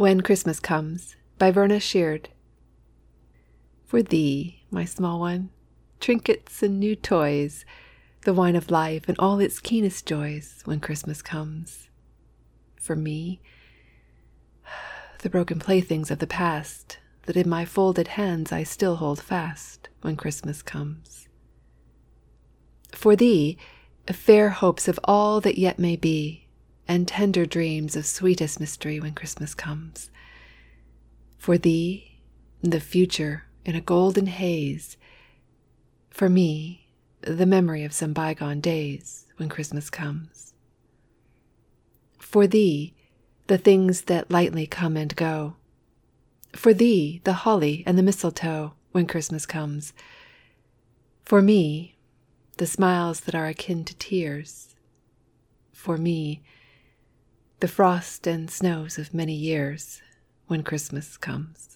When Christmas Comes by Verna Sheard. For thee, my small one, trinkets and new toys, the wine of life and all its keenest joys, when Christmas comes. For me, the broken playthings of the past, that in my folded hands I still hold fast, when Christmas comes. For thee, fair hopes of all that yet may be, and tender dreams of sweetest mystery, when Christmas comes. For thee, the future in a golden haze. For me, the memory of some bygone days, when Christmas comes. For thee, the things that lightly come and go. For thee, the holly and the mistletoe, when Christmas comes. For me, the smiles that are akin to tears. For me, the frost and snows of many years, when Christmas comes.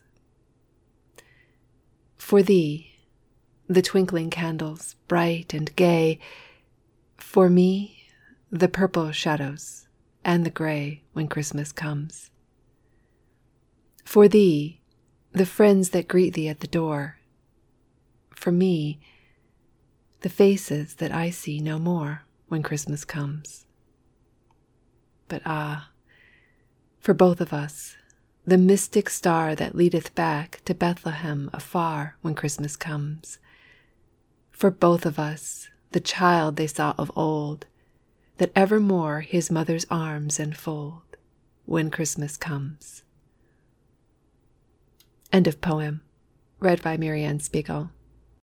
For thee, the twinkling candles, bright and gay. For me, the purple shadows and the gray, when Christmas comes. For thee, the friends that greet thee at the door. For me, the faces that I see no more, when Christmas comes. But for both of us, the mystic star that leadeth back to Bethlehem afar, when Christmas comes. For both of us, the child they saw of old, that evermore his mother's arms enfold, when Christmas comes. End of poem. Read by Marianne Spiegel.